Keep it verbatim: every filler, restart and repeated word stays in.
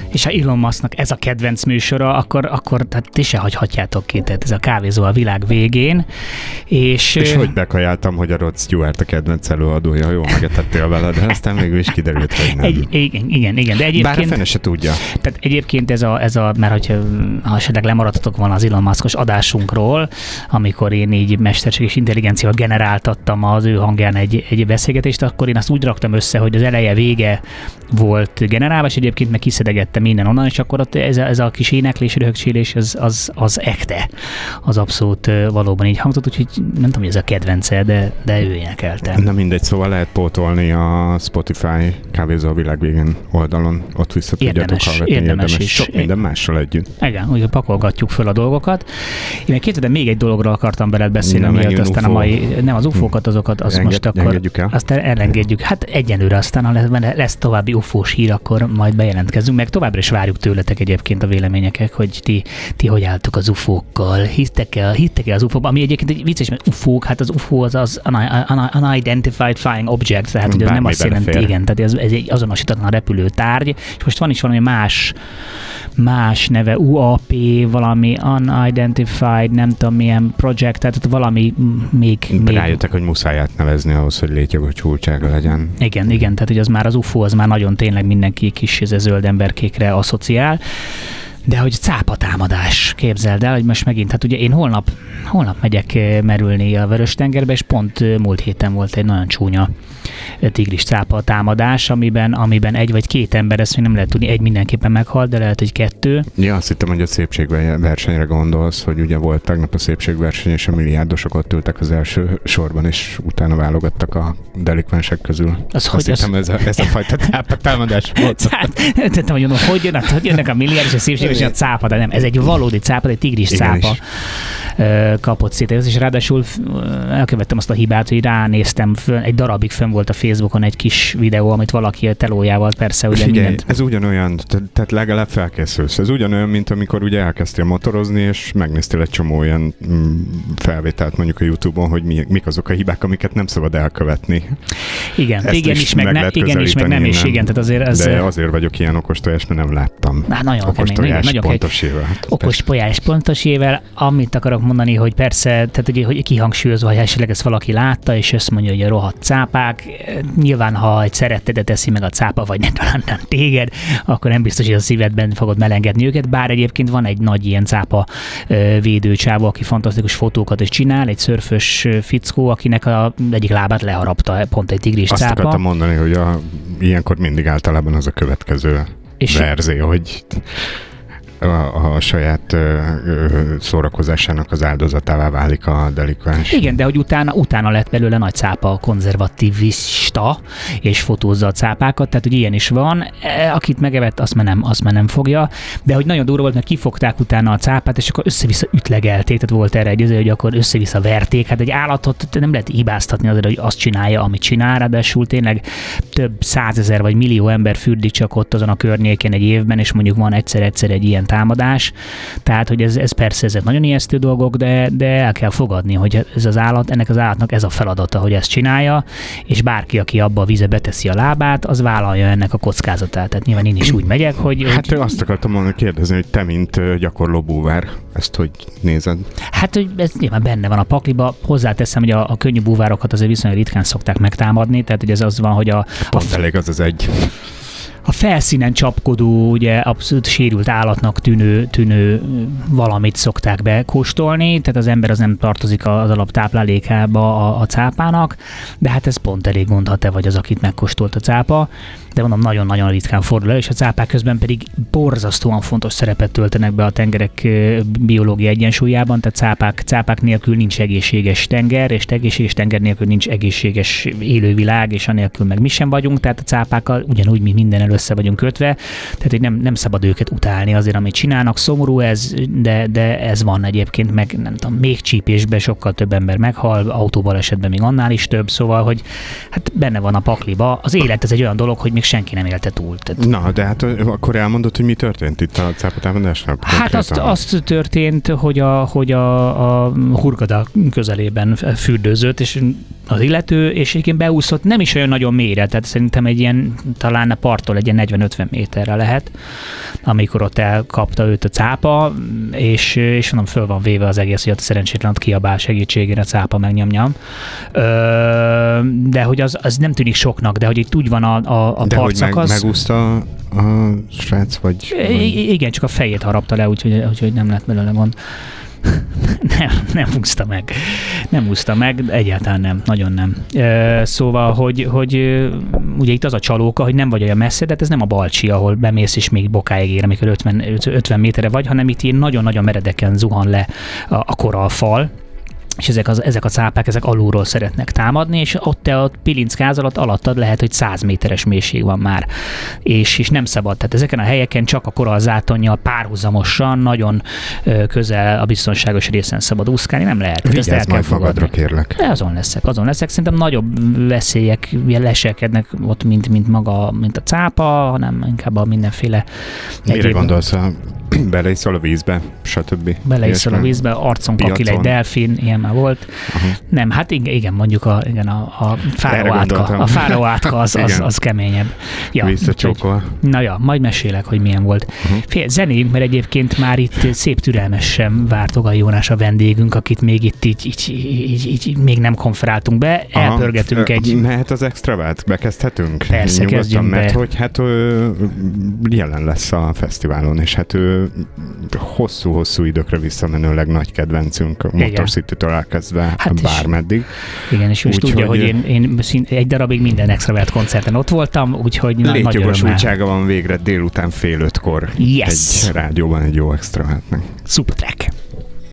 És ha Elon Musknak ez a kedvenc műsora, akkor, akkor tehát ti se hagyhatjátok ki, tehát ez a kávézó a világ végén. És, és hogy bekajáltam, hogy a Rod Stewart a kedvenc előadója, jó megetettél vele, de aztán végül is kiderült, hogy nem. Egy, igen, igen, igen, de egyébként... Bár a fene se tudja. Tehát egyébként ez a, ez a mert hogyha ha esetleg lemaradtatok volna az Elon Muskos adásunkról, amikor én így mesterséges intelligenciával generáltattam az ő hangján egy, egy beszélgetést, akkor én azt úgy raktam össze, hogy az eleje vége volt generálva, és egyébként meg kiszedegettem minden onnan, és akkor ott ez a, ez a kis éneklés, röhögcsélés, az, az, az ekte. Az abszolút valóban így hangzott, úgyhogy nem tudom, hogy ez a kedvence, de, de ő énekelte. Na mindegy, szóval lehet pótolni a Spotify kávézó a világ végén oldalon, ott vissza tudjátok hallgatni, érdemes, érdemes is. Sok minden mással együtt. Igen, úgy pakolgatjuk föl a dolgokat. Én meg képzeld, még egy dologról akartam veled beszélni, miatt aztán ufó. A mai, nem az ufókat, azokat, azt Enged, most akkor, azt elengedjük. Hát egyenlőre aztán, ha lesz, lesz további ufós hír, akkor majd bejelentkezünk, meg továbbra is várjuk tőletek egyébként a véleményeket, hogy ti, ti hogy álltok az ufókkal, hittek-e, hittek-e az ufóban, ami egyébként egy vicces, mert ufók, hát az ufó az az unidentified flying object, tehát hogy az nem azt jelenti, igen, tehát ez, ez egy azonosítatlan repülő tárgy, és most van is valami más, más neve, u á pé, valami unidentified, nem tudom milyen project, tehát valami még... még... Rájöttek, hogy muszáj átnevezni ahhoz, hogy létjogosultsága legyen. Igen, igen, tehát hogy az már az ufó, az már nagyon tényleg mindenki kis zöld emberkékre asszociál. De hogy cápatámadás, képzeld el, hogy most megint, hát ugye én holnap, holnap megyek merülni a Vörös-tengerbe, és pont múlt héten volt egy nagyon csúnya tigris cápa támadás, amiben, amiben egy vagy két ember, ezt még nem lehet tudni, egy mindenképpen meghalt, de lehet, hogy kettő. Ja, azt hittem, hogy a szépségversenyre gondolsz, hogy ugye volt tegnap a szépségverseny, és a milliárdosok ott ültek az első sorban, és utána válogattak a delikvensek közül. Az, azt hittem, az... ez, a, ez a fajta támadás volt. Tettem, hogy mondom, hogy jönnek, hogy jönnek a milliárdos a szépségverseny, a cápa, de nem, ez egy valódi cápa, egy tigris cápa kapott szét. És ráadásul elkövettem azt a hibát, hogy ránéztem, fönn, egy darabig fönn volt a Facebookon egy kis videó, amit valaki a telójával persze ugye Figyelj, mindent... ez ugyanolyan, tehát legalább felkészülsz. Ez ugyanolyan, mint amikor ugye elkezdtél motorozni, és megnéztél egy csomó olyan felvételt mondjuk a YouTube-on, hogy mi, mik azok a hibák, amiket nem szabad elkövetni. Igen, ezt igen is, is meg, ne, igen is, meg nem is, igen. Tehát azért ez... De azért vagyok ilyen okostojás, mert nem láttam. Na, nagyon okostojás kemény, pontosével. Okostojás pontosével. Amit akarok mondani, hogy persze, tehát ugye, hogy kihangsúlyozva, hogy esetleg ezt valaki látta, és azt mondja, hogy a rohadt cápák. Nyilván, ha egy szerettedet teszi meg a cápa, vagy nem talán nem téged, akkor nem biztos, hogy a szívedben fogod melengedni őket, bár egyébként van egy nagy ilyen cápa védőcsávó, aki fantasztikus fotókat is csinál, egy szörfös fickó, akinek a egyik lábát leharapta pont egy tigris Azt cápa. Azt akartam mondani, hogy a, ilyenkor mindig általában az a következő és verzió, hogy A, a saját ö, ö, szórakozásának az áldozatává válik a delikvens. Igen, de hogy utána, utána lett belőle nagy cápa konzervativista, és fotózza a cápákat, tehát hogy ilyen is van. E, akit megevett, azt már nem, azt már nem fogja, de hogy nagyon durva volt, mert kifogták utána a cápát, és akkor össze-vissza ütlegelték, tehát volt erre egy, hogy akkor össze-vissza verték. Hát egy állatot nem lehet hibáztatni azért, hogy azt csinálja, amit csinál, ráadásul tényleg több százezer vagy millió ember fürdik csak ott azon a környéken egy évben, és mondjuk van egyszer-egyszer egy ilyen támadás, tehát hogy ez, ez persze ezek nagyon ijesztő dolgok, de, de el kell fogadni, hogy ez az állat, ennek az állatnak ez a feladata, hogy ezt csinálja, és bárki, aki abba a vízbe beteszi a lábát, az vállalja ennek a kockázatát. Tehát nyilván én is úgy megyek, hogy... Hát hogy... azt akartam mondani, kérdezni, hogy te, mint gyakorló búvár, ezt hogy nézed? Hát, hogy ez nyilván benne van a pakliba. Hozzáteszem, hogy a, a könnyű búvárokat azért viszonylag ritkán szokták megtámadni, tehát hogy ez az van, hogy a... Pont a... elég az az egy... A felszínen csapkodó, ugye abszolút sérült állatnak tűnő, tűnő valamit szokták bekóstolni, tehát az ember az nem tartozik az alaptáplálékába a, a cápának, de hát ez pont elég gond, ha te vagy az, akit megkóstolt a cápa, de mondom, nagyon-nagyon ritkán fordul el, és a cápák közben pedig borzasztóan fontos szerepet töltenek be a tengerek biológiai egyensúlyában, tehát cápák, cápák nélkül nincs egészséges tenger, és egészséges tenger nélkül nincs egészséges élővilág, és anélkül meg mi sem vagyunk, tehát a cápákkal ugyanúgy, mint minden előtt össze vagyunk kötve, tehát hogy nem, nem szabad őket utálni azért, amit csinálnak. Szomorú ez, de, de ez van egyébként, meg nem tudom, még csípésben sokkal több ember meghal, autóbalesetben még annál is több, szóval, hogy hát benne van a pakliba. Az élet ez egy olyan dolog, hogy még senki nem élte túl. Tehát... Na, de hát akkor elmondod, hogy mi történt itt a cápatámadásnál? Hát azt, azt történt, hogy a, hogy a, a Hurghada közelében fürdőzött, és az illető, és egyébként beúszott nem is olyan nagyon mélyre, tehát szerintem egy ilyen, talán a parttól egy ilyen negyven-ötven méterre lehet, amikor ott elkapta őt a cápa, és, és mondom, föl van véve az egész, hogy ott szerencsétlen ott kiabál segítségére, a cápa megnyomnyam. De hogy az, az nem tűnik soknak, de hogy itt úgy van a, a, a de partszakasz. De hogy meg, megúszta a srác, vagy... I- igen, csak a fejét harapta le, úgyhogy, úgyhogy nem lett belőle gond. Nem, nem úszta meg. Nem úszta meg, egyáltalán nem, nagyon nem. Szóval, hogy, hogy ugye itt az a csalóka, hogy nem vagy olyan messze, de ez nem a Balcsi, ahol bemész és még bokáig ér, amikor ötven méterre vagy, hanem itt ilyen nagyon-nagyon meredeken zuhan le a, a korallfal, és ezek, az, ezek a cápák, ezek alulról szeretnek támadni, és ott te a pilinckáz alatt alattad lehet, hogy száz méteres mélység van már, és, és nem szabad. Tehát ezeken a helyeken csak a korallzátonnyal párhuzamosan, nagyon közel a biztonságos részen szabad úszkálni, nem lehet. Vigyázz ezt el majd kell magadra, kérlek. De azon leszek, azon leszek. Szerintem nagyobb veszélyek leselkednek ott, mint, mint maga, mint a cápa, hanem inkább a mindenféle... Mire egyéb... gondolsz? A... Beleiszol a vízbe, stb. Beleiszol a vízbe, arcon kakil egy delfin, ilyen már volt. Uh-huh. Nem, hát igen, igen mondjuk a, igen, a, a fáraó átka, a fáraó átka az, az, az keményebb. Ja, visszacsókol. Na ja, majd mesélek, hogy milyen volt. Uh-huh. Fél, zenéljünk, mert egyébként már itt szép türelmesen várt Ogai Jónás a vendégünk, akit még itt így, így, így, így, így még nem konferáltunk be. Aha. Elpörgetünk egy... Mehet az extravát? Bekezdhetünk? Persze, nyugodtan, kezdjünk be. Mert hogy hát ő jelen lesz a fesztiválon, és hát ő hosszú-hosszú időkre visszamenőleg nagy kedvencünk, a Motor City-től elkezdve hát bármeddig. Igen, és most tudja, hogy én, én egy darabig minden Extravert koncerten ott voltam, úgyhogy nagy örömmel. Létjogosultsága van végre délután fél ötkor yes. egy rádióban egy jó Extravertnek. Super track.